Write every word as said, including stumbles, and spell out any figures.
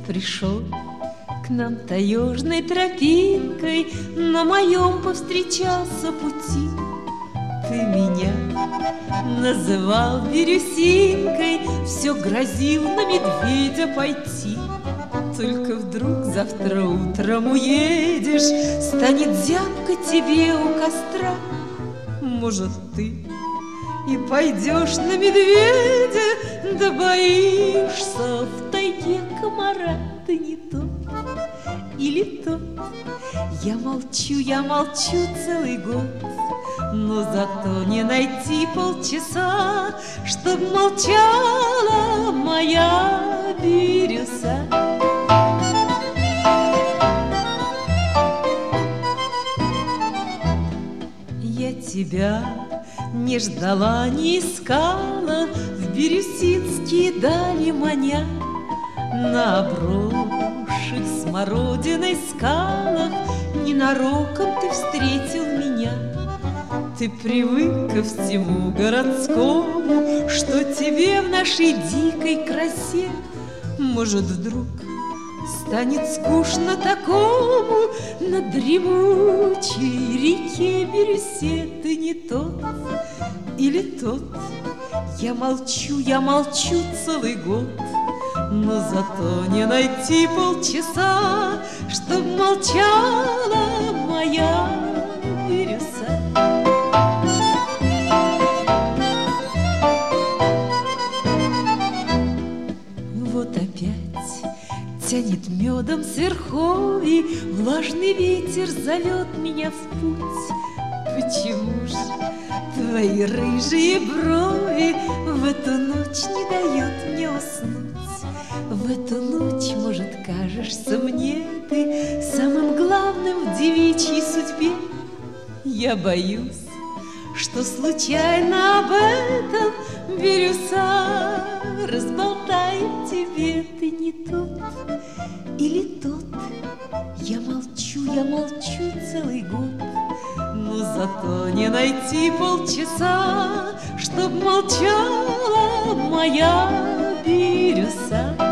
Пришел к нам таежной тропинкой, на моем повстречался пути. Ты меня называл бирюсинкой, все грозил на медведя пойти. Только вдруг завтра утром уедешь, станет зябко тебе у костра. Может, ты и пойдешь на медведя, да боишься в тайге комара. Ты не тот или тот. Я молчу, я молчу целый год, но зато не найти полчаса, чтоб молчала моя бирюса. Я тебя не ждала, не искала, в бирюсинские дали маня. На обросших смородиной скалах ненароком ты встретил меня. Ты привык ко всему городскому, что тебе в нашей дикой красе. Может, вдруг станет скучно такому на дремучей реке Бирюсе. Ты не тот или тот. Я молчу, я молчу целый год, но зато не найти полчаса, чтоб молчала моя бирюса. Вот опять тянет медом с верховий, влажный ветер зовет меня в путь. Почему ж твои рыжие брови в эту ночь не дают мне уснуть? В эту ночь, может, кажешься мне ты самым главным в девичьей судьбе. Я боюсь, что случайно об этом бирюса разболтает тебе. Ты не тот или тот. Я молчу, я молчу целый год, но зато не найти полчаса, чтоб молчала моя бирюса.